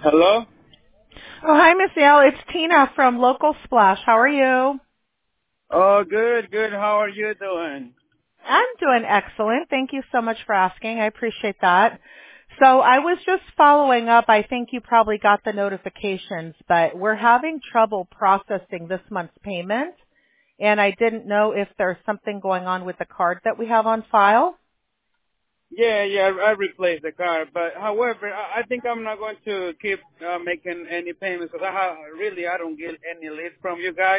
Hello? Oh, hi, Miss L. It's Tina from Local Splash. How are you? Oh, good, good. How are you doing? I'm doing excellent. Thank you so much for asking. I appreciate that. So I was just following up. I think you probably got the notifications, but we're having trouble processing this month's payment, and I didn't know if there's something going on with the card that we have on file. Yeah, I replaced the car, but however, I think I'm not going to keep making any payments because I don't get any leads from you guys.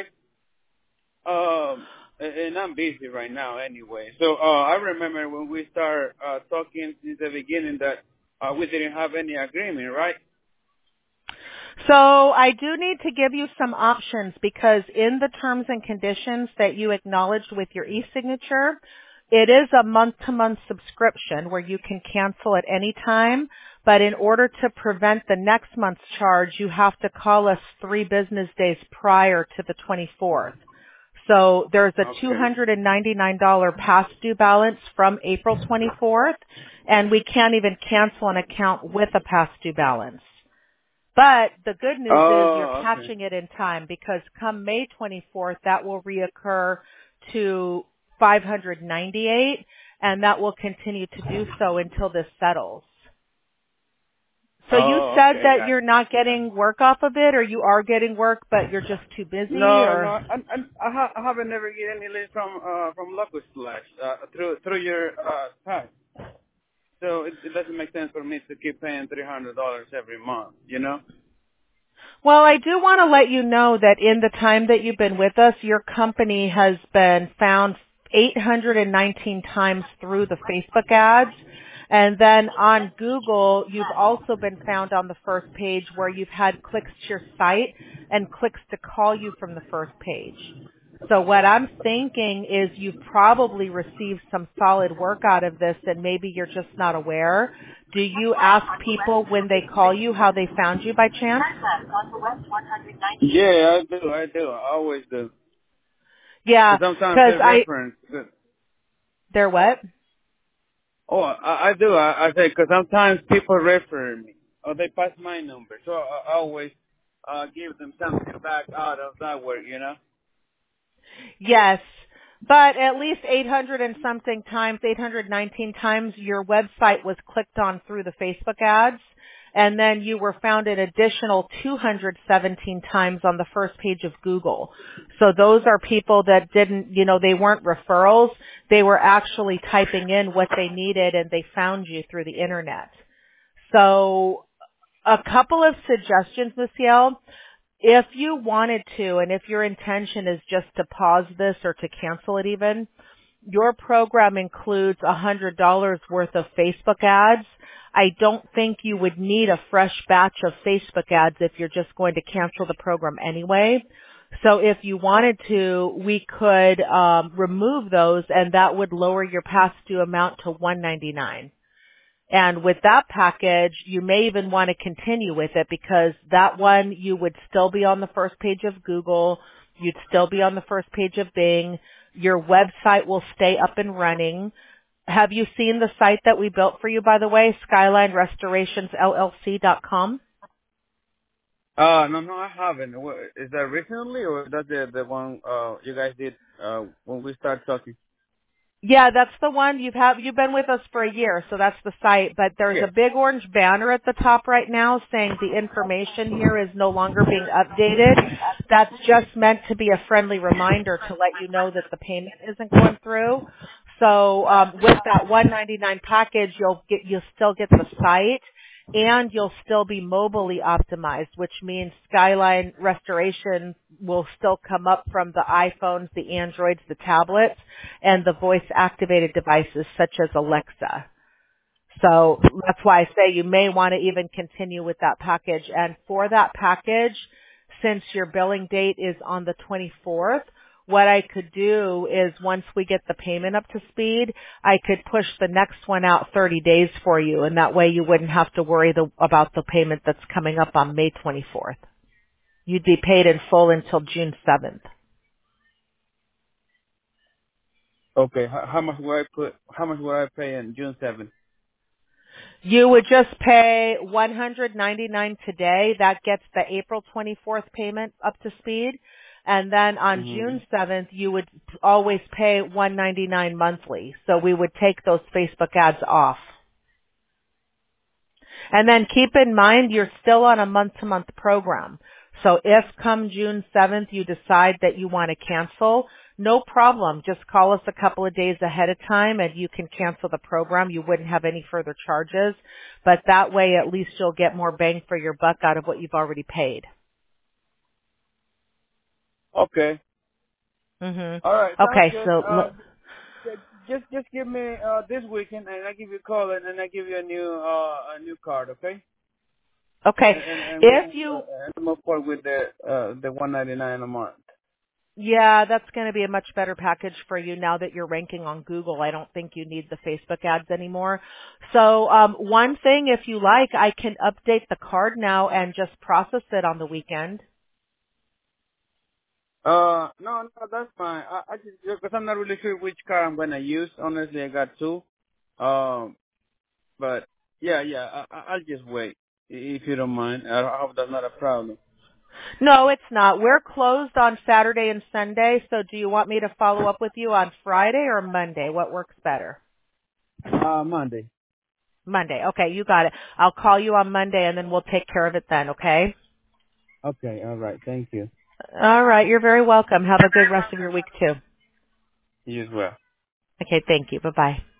And I'm busy right now anyway. So I remember when we started talking since the beginning that we didn't have any agreement, right? So I do need to give you some options because in the terms and conditions that you acknowledged with your e-signature, it is a month-to-month subscription where you can cancel at any time, but in order to prevent the next month's charge, you have to call us 3 business days prior to the 24th. So there's a Okay. $299 past due balance from April 24th, and we can't even cancel an account with a past due balance. But the good news is you're Oh, okay. catching it in time because come May 24th, that will reoccur to 598, and that will continue to do so until this settles. So you Oh, said okay. that you're not getting work off of it, or you are getting work, but you're just too busy, No, or? I haven't never get any leads from Locust Slash through your site. So it doesn't make sense for me to keep paying $300 every month, you know? Well, I do want to let you know that in the time that you've been with us, your company has been found 819 times through the Facebook ads. And then on Google, you've also been found on the first page where you've had clicks to your site and clicks to call you from the first page. So what I'm thinking is you've probably received some solid work out of this and maybe you're just not aware. Do you ask people when they call you how they found you by chance? Yeah, I do. I always do. Yeah, But sometimes because they reference. they're what? Oh, I do. I say because sometimes people refer me or they pass my number, so I always give them something back out of that work, you know. Yes, but at least 800 and something times, 819 times your website was clicked on through the Facebook ads, and then you were found an additional 217 times on the first page of Google. So those are people that didn't, they weren't referrals. They were actually typing in what they needed and they found you through the internet. So a couple of suggestions, Ms. Yale. If you wanted to, and if your intention is just to pause this or to cancel it even, your program includes $100 worth of Facebook ads. I don't think you would need a fresh batch of Facebook ads if you're just going to cancel the program anyway. So if you wanted to, we could remove those and that would lower your past due amount to $199. And with that package, you may even want to continue with it because that one you would still be on the first page of Google. You'd still be on the first page of Bing. Your website will stay up and running. Have you seen the site that we built for you, by the way, SkylineRestorationsLLC.com? No, I haven't. Is that recently or that's the one you guys did when we started talking? Yeah, that's the one. You've been with us for a year, so that's the site. But there's Yeah. a big orange banner at the top right now saying the information here is no longer being updated. That's just meant to be a friendly reminder to let you know that the payment isn't going through. So with that 199 package, you'll still get the site and you'll still be mobilely optimized, which means Skyline Restoration will still come up from the iPhones, the Androids, the tablets, and the voice-activated devices such as Alexa. So that's why I say you may want to even continue with that package. And for that package, since your billing date is on the 24th, what I could do is once we get the payment up to speed, I could push the next one out 30 days for you. And that way you wouldn't have to worry about the payment that's coming up on May 24th. You'd be paid in full until June 7th. Okay. How much will I pay in June 7th? You would just pay $199 today. That gets the April 24th payment up to speed. And then on Mm-hmm. June 7th, you would always pay $199 monthly. So we would take those Facebook ads off. And then keep in mind you're still on a month-to-month program. So if come June 7th you decide that you want to cancel, no problem. Just call us a couple of days ahead of time and you can cancel the program. You wouldn't have any further charges. But that way at least you'll get more bang for your buck out of what you've already paid. Okay. Mhm. All right. Sounds Okay, good. so Just give me this weekend, and I give you a call, and then I give you a new card. Okay. okay. And If we'll you move forward with the $199 a month. Yeah, that's going to be a much better package for you now that you're ranking on Google. I don't think you need the Facebook ads anymore. So one thing, if you like, I can update the card now and just process it on the weekend. No, that's fine. I just because I'm not really sure which car I'm gonna use. Honestly, I got two. But yeah, I'll just wait if you don't mind. I hope that's not a problem. No, it's not. We're closed on Saturday and Sunday, so do you want me to follow up with you on Friday or Monday? What works better? Monday. Monday. Okay, you got it. I'll call you on Monday and then we'll take care of it then, okay? Okay, all right. Thank you. All right, you're very welcome. Have a good rest of your week too. You as well. Okay, thank you. Bye-bye.